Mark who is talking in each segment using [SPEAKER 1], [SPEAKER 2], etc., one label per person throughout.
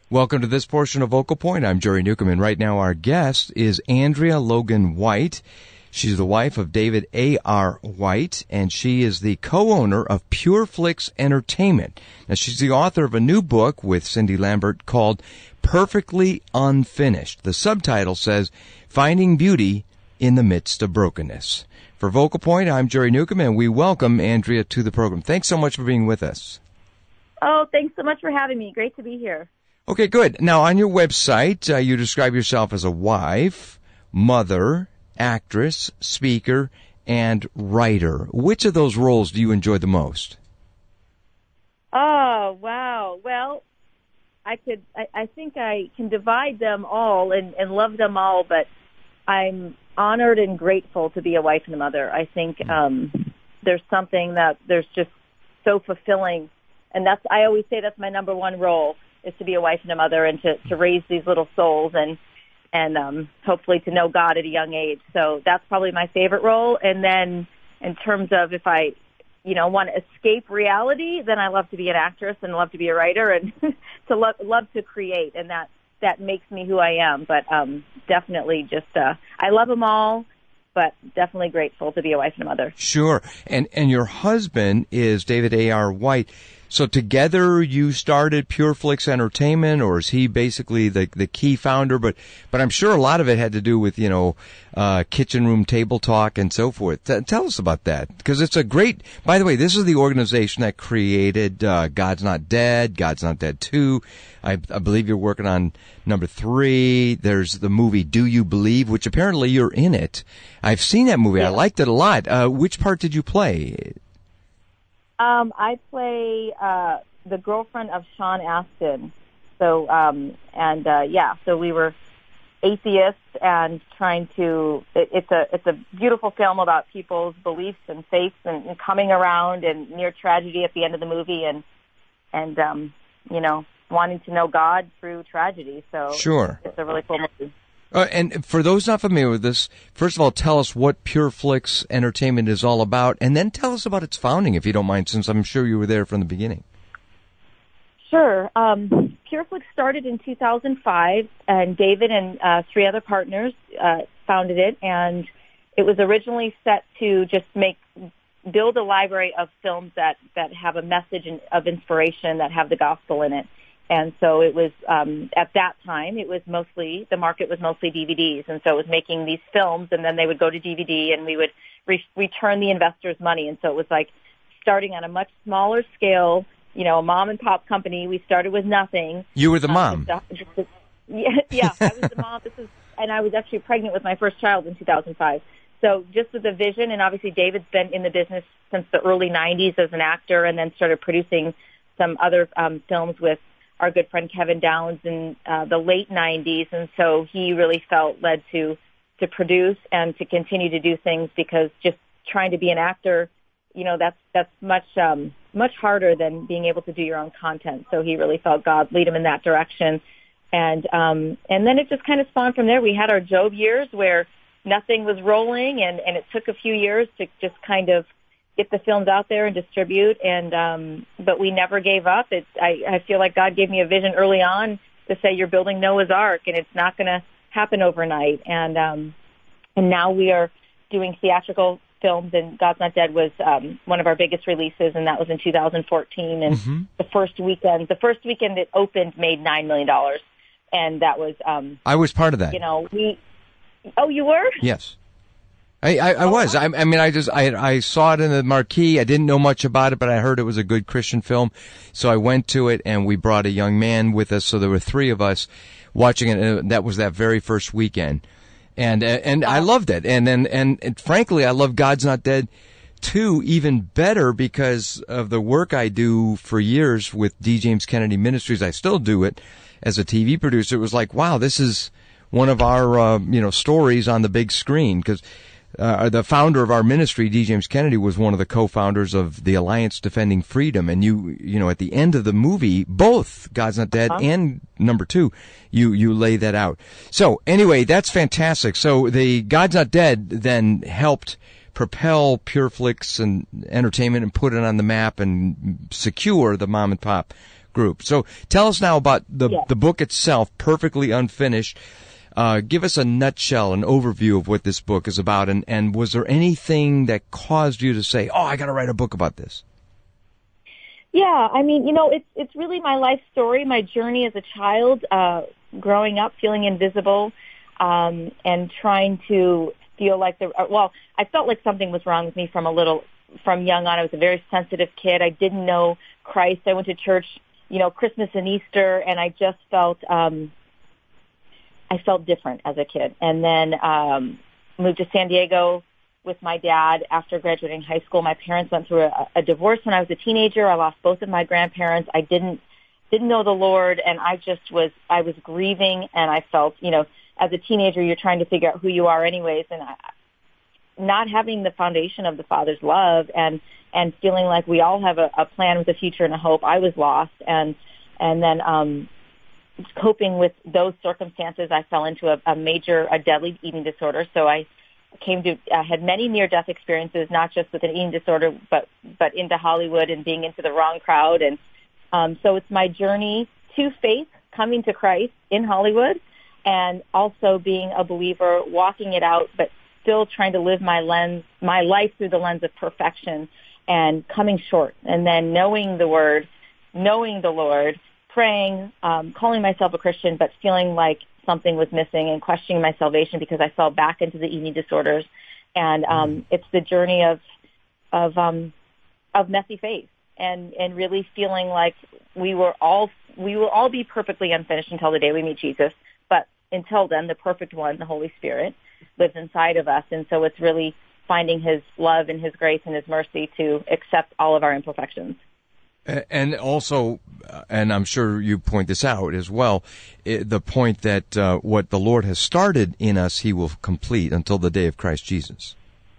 [SPEAKER 1] Welcome to this portion of Vocal Point. I'm Jerry Newcomb, and right now our guest is Andrea Logan White. She's the wife of David A.R. White, and she is the co-owner of PureFlix Entertainment. Now, she's the author of a new book with Cindy Lambert called Perfectly Unfinished. The subtitle says, Finding Beauty in the Midst of Brokenness. For Vocal Point, I'm Jerry Newcomb, and we welcome Andrea to the program. Thanks so much for being with us.
[SPEAKER 2] Oh, thanks so much for having me. Great to be here.
[SPEAKER 1] Okay, good. Now, on your website, you describe yourself as a wife, mother, actress, speaker, and writer. Which of those roles do you enjoy the most?
[SPEAKER 2] Oh, wow. Well, I think I can divide them all and love them all, but I'm honored and grateful to be a wife and a mother. I think there's something there's just so fulfilling, and I always say that's my number one role, is to be a wife and a mother and to raise these little souls and hopefully to know God at a young age. So that's probably my favorite role. And then in terms of if I, want to escape reality, then I love to be an actress and love to be a writer and to love to create. And that makes me who I am. But definitely just I love them all, but definitely grateful to be a wife and a mother.
[SPEAKER 1] Sure. And your husband is David A.R. White. So together you started PureFlix Entertainment, or is he basically the key founder? But I'm sure a lot of it had to do with, kitchen room table talk and so forth. Tell us about that, because it's a great, by the way, this is the organization that created God's Not Dead, God's Not Dead 2. I believe you're working on number 3. There's the movie Do You Believe, which apparently you're in it. I've seen that movie. Yeah. I liked it a lot. Which part did you play?
[SPEAKER 2] I play the girlfriend of Sean Astin. So, so we were atheists and trying to. It's a beautiful film about people's beliefs and faiths and coming around and near tragedy at the end of the movie and wanting to know God through tragedy. So
[SPEAKER 1] sure,
[SPEAKER 2] it's a really cool movie.
[SPEAKER 1] And for those not familiar with this, first of all, tell us what PureFlix Entertainment is all about, and then tell us about its founding, if you don't mind, since I'm sure you were there from the beginning.
[SPEAKER 2] Sure. PureFlix started in 2005, and David and 3 other partners founded it, and it was originally set to just build a library of films that have a message of inspiration, that have the gospel in it. And so it was, at that time, the market was mostly DVDs. And so it was making these films, and then they would go to DVD, and we would return the investors' money. And so it was like starting on a much smaller scale, a mom and pop company. We started with nothing.
[SPEAKER 1] You were the mom.
[SPEAKER 2] Yeah, I was the mom. And I was actually pregnant with my first child in 2005. So just with the vision, and obviously David's been in the business since the early 90s as an actor, and then started producing some other films with our good friend Kevin Downs in the late 90s, and so he really felt led to produce and to continue to do things, because just trying to be an actor, that's much harder than being able to do your own content. So he really felt God lead him in that direction, and then it just kind of spawned from there. We had our Job years where nothing was rolling, and it took a few years to just kind of get the films out there and distribute, but we never gave up. I feel like God gave me a vision early on to say, you're building Noah's Ark, and it's not going to happen overnight. And now we are doing theatrical films, and God's Not Dead was one of our biggest releases, and that was in 2014. And the first weekend it opened made $9 million, and that was.
[SPEAKER 1] I was part of that.
[SPEAKER 2] Oh, you were?
[SPEAKER 1] Yes. I was. I saw it in the marquee. I didn't know much about it, but I heard it was a good Christian film. So I went to it, and we brought a young man with us. So there were 3 of us watching it. And that was that very first weekend. And I loved it. And frankly, I love God's Not Dead 2 even better because of the work I do for years with D. James Kennedy Ministries. I still do it as a TV producer. It was like, wow, this is one of our, stories on the big screen, because the founder of our ministry, D. James Kennedy, was one of the co-founders of the Alliance Defending Freedom. And you at the end of the movie, both God's Not Dead and number 2, you lay that out. So anyway, that's fantastic. So the God's Not Dead then helped propel PureFlix and Entertainment and put it on the map and secure the mom and pop group. So tell us now about the
[SPEAKER 2] Yes.
[SPEAKER 1] the book itself, Perfectly Unfinished. Give us a nutshell, an overview of what this book is about, and was there anything that caused you to say, "Oh, I got to write a book about this"?
[SPEAKER 2] Yeah, I mean, it's really my life story, my journey as a child, growing up, feeling invisible, and trying to feel like I felt like something was wrong with me from young on. I was a very sensitive kid. I didn't know Christ. I went to church, Christmas and Easter, and I just felt different as a kid. And then moved to San Diego with my dad after graduating high school. My parents went through a divorce when I was a teenager. I lost both of my grandparents. I didn't know the Lord, and I was grieving, and I felt, as a teenager, you're trying to figure out who you are anyways, and not having the foundation of the Father's love and feeling like we all have a plan with a future and a hope. I was lost, and then coping with those circumstances, I fell into a deadly eating disorder. So I had many near-death experiences, not just with an eating disorder, but into Hollywood and being into the wrong crowd. And so it's my journey to faith, coming to Christ in Hollywood, and also being a believer, walking it out, but still trying to live my life through the lens of perfection and coming short. And then knowing the Word, knowing the Lord, praying, calling myself a Christian, but feeling like something was missing and questioning my salvation because I fell back into the eating disorders. And it's the journey of messy faith and really feeling like we will all be perfectly unfinished until the day we meet Jesus. But until then, the perfect one, the Holy Spirit, lives inside of us. And so it's really finding His love and His grace and His mercy to accept all of our imperfections.
[SPEAKER 1] And also, and I'm sure you point this out as well, the point that what the Lord has started in us, He will complete until the day of Christ Jesus.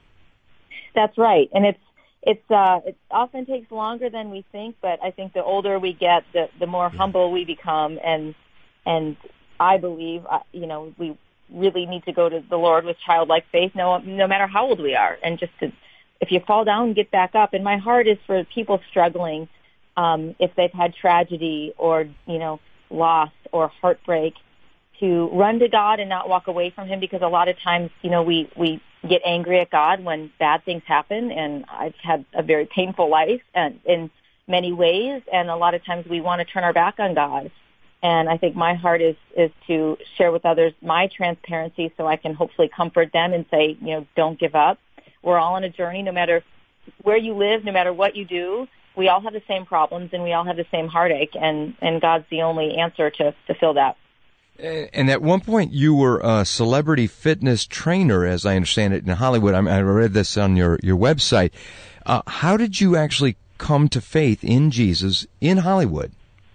[SPEAKER 2] That's right. And it often takes longer than we think, but I think the older we get, the more humble we become. And I believe, we really need to go to the Lord with childlike faith, no matter how old we are. And if you fall down, get back up. And my heart is for people struggling, if they've had tragedy or, loss or heartbreak, to run to God and not walk away from Him, because a lot of times, we get angry at God when bad things happen, and I've had a very painful life and in many ways, and a lot of times we want to turn our back on God. And I think my heart is to share with others my transparency so I can hopefully comfort them and say, don't give up. We're all on a journey, no matter where you live, no matter what you do. We all have the same problems and we all have the same heartache, and God's the only answer to fill that.
[SPEAKER 1] And at one point you were a celebrity fitness trainer, as I understand it, in Hollywood. I read this on your website. How did you actually come to faith in Jesus in Hollywood?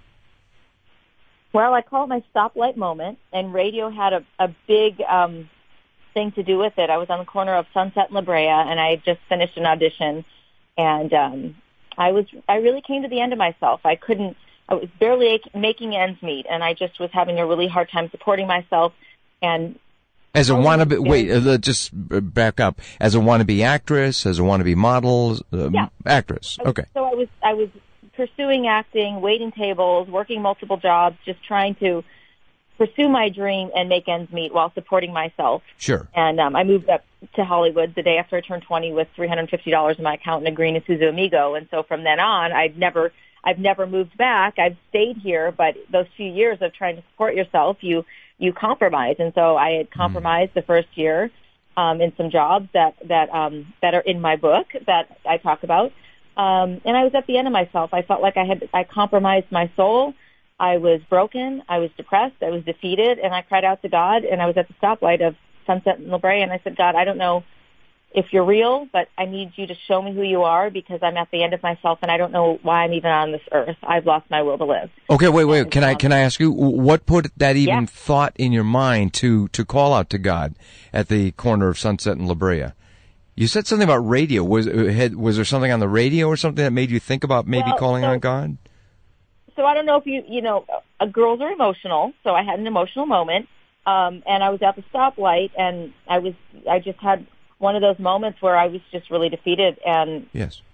[SPEAKER 2] Well, I call it my stoplight moment, and radio had a big thing to do with it. I was on the corner of Sunset and La Brea, and I had just finished an audition, and I really came to the end of myself. I was barely making ends meet, and I just was having a really hard time supporting myself. And
[SPEAKER 1] as a wannabe, just back up. As a wannabe actress, as a wannabe model, actress. Okay.
[SPEAKER 2] So I was pursuing acting, waiting tables, working multiple jobs, just trying to pursue my dream and make ends meet while supporting myself.
[SPEAKER 1] Sure.
[SPEAKER 2] And I moved up to Hollywood the day after I turned 20 with $350 in my account and a green Isuzu Amigo. And so from then on, I've never moved back. I've stayed here, but those few years of trying to support yourself, you compromise. And so I had compromised the first year in some jobs that are in my book that I talk about. And I was at the end of myself. I felt like I compromised my soul. I was broken. I was depressed. I was defeated. And I cried out to God, and I was at the stoplight of Sunset and La Brea, and I said, God, I don't know if you're real, but I need you to show me who you are, because I'm at the end of myself, and I don't know why I'm even on this earth. I've lost my will to live.
[SPEAKER 1] Okay, wait. And, can I ask you, what put that thought in your mind to call out to God at the corner of Sunset and La Brea? You said something about radio. Was there something on the radio or something that made you think about maybe calling on God?
[SPEAKER 2] So I don't know if girls are emotional, so I had an emotional moment, and I was at the stoplight, and I just had one of those moments where I was just really defeated, and
[SPEAKER 1] yes.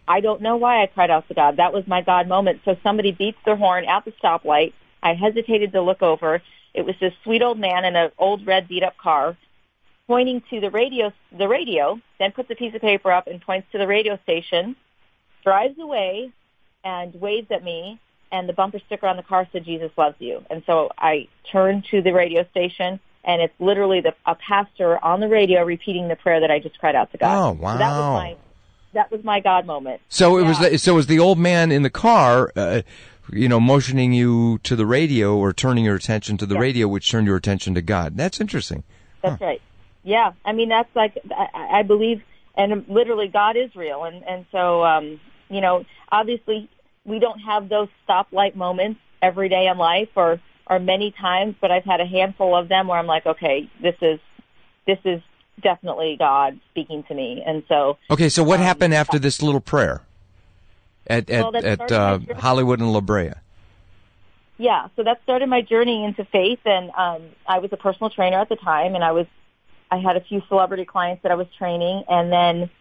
[SPEAKER 2] I don't know why I cried out to God. That was my God moment. So somebody beeps their horn at the stoplight. I hesitated to look over. It was this sweet old man in an old red beat-up car pointing to the radio, then puts a piece of paper up and points to the radio station, drives away, and waves at me, and the bumper sticker on the car said, "Jesus loves you." And so I turned to the radio station, and it's literally a pastor on the radio repeating the prayer that I just cried out to God.
[SPEAKER 1] Oh, wow.
[SPEAKER 2] So that was my God moment.
[SPEAKER 1] So it was the old man in the car, motioning you to the radio or turning your attention to the radio, which turned your attention to God. That's interesting.
[SPEAKER 2] That's right. Yeah. I mean, that's like, I believe, and literally God is real. And so, obviously we don't have those stoplight moments every day in life or many times, but I've had a handful of them where I'm like, okay, this is definitely God speaking to me. And so. Okay.
[SPEAKER 1] So what happened after this little prayer at Hollywood and La Brea?
[SPEAKER 2] Yeah. So that started my journey into faith. And, I was a personal trainer at the time, and I had a few celebrity clients that I was training, and then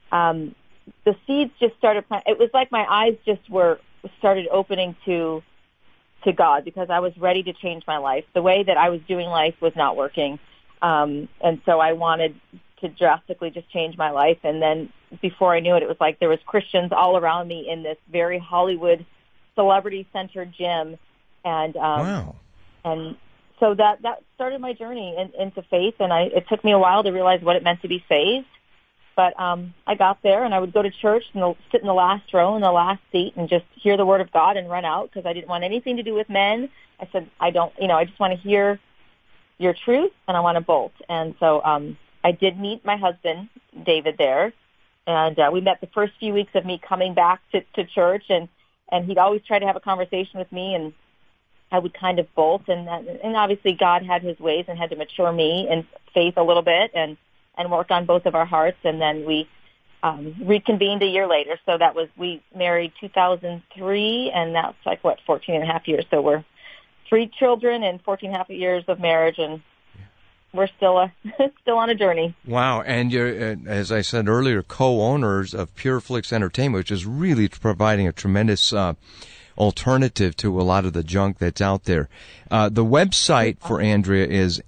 [SPEAKER 2] the seeds just started. It was like my eyes just started opening to God, because I was ready to change my life. The way that I was doing life was not working, and so I wanted to drastically just change my life. And then before I knew it, it was like there was Christians all around me in this very Hollywood celebrity-centered gym, and
[SPEAKER 1] wow.
[SPEAKER 2] And so that started my journey into faith, and it took me a while to realize what it meant to be saved. But I got there, and I would go to church and sit in the last row in the last seat and just hear the word of God and run out, because I didn't want anything to do with men. I said, I just want to hear your truth, and I want to bolt. And so I did meet my husband, David, there, and we met the first few weeks of me coming back to church, and he'd always try to have a conversation with me, and I would kind of bolt, and obviously God had his ways and had to mature me in faith a little bit and work on both of our hearts. And then we reconvened a year later. So we married 2003, and that's 14 and a half years. So we're 3 children and 14 and a half years of marriage, and we're still on a journey.
[SPEAKER 1] Wow. And you're, as I said earlier, co-owners of PureFlix Entertainment, which is really providing a tremendous alternative to a lot of the junk that's out there. The website for Andrea is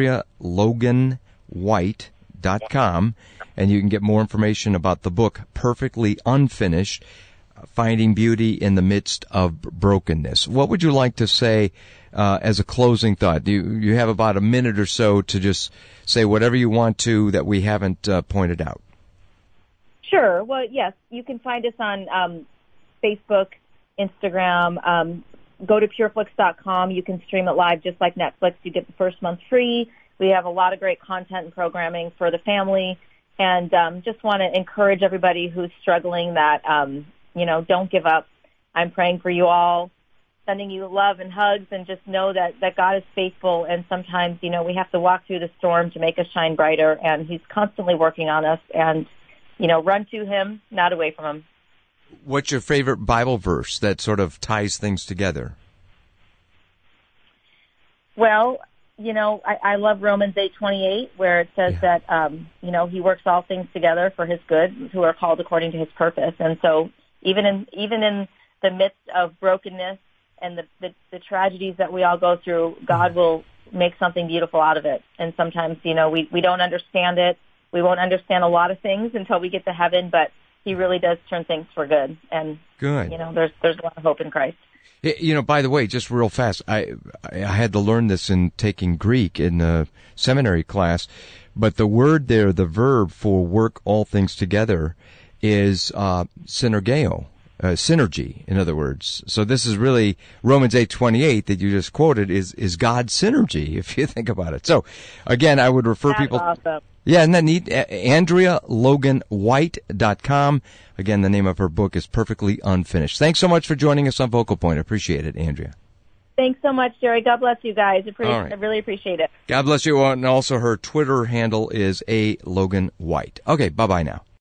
[SPEAKER 1] AndreaLoganWhite.com, and you can get more information about the book, Perfectly Unfinished, Finding Beauty in the Midst of Brokenness. What would you like to say as a closing thought? You have about a minute or so to just say whatever you want to that we haven't pointed out.
[SPEAKER 2] Sure. Well, yes, you can find us on Facebook, Instagram. Go to pureflix.com. You can stream it live just like Netflix. You get the first month free. We have a lot of great content and programming for the family, and just want to encourage everybody who's struggling that, don't give up. I'm praying for you all, sending you love and hugs, and just know that God is faithful, and sometimes, we have to walk through the storm to make us shine brighter, and he's constantly working on us, and, run to him, not away from him.
[SPEAKER 1] What's your favorite Bible verse that sort of ties things together?
[SPEAKER 2] Well, I love Romans 8:28, where it says that, he works all things together for his good, who are called according to his purpose. And so even in the midst of brokenness and the tragedies that we all go through, God will make something beautiful out of it. And sometimes, we don't understand it. We won't understand a lot of things until we get to heaven, but he really does turn things for good. And,
[SPEAKER 1] good.
[SPEAKER 2] There's a lot of hope in Christ.
[SPEAKER 1] By the way, just real fast, I had to learn this in taking Greek in a seminary class, but the word there, the verb for work all things together, is synergeo, synergy, in other words. So this is really Romans 8:28 that you just quoted is God's synergy, if you think about it. So, again, I would refer people...
[SPEAKER 2] Awesome.
[SPEAKER 1] Yeah, isn't that neat? AndreaLoganWhite.com. Again, the name of her book is Perfectly Unfinished. Thanks so much for joining us on Vocal Point. I appreciate it, Andrea.
[SPEAKER 2] Thanks so much, Jerry. God bless you guys.
[SPEAKER 1] All right.
[SPEAKER 2] I really appreciate it.
[SPEAKER 1] God bless you. And also her Twitter handle is @LoganWhite. Okay, bye-bye now.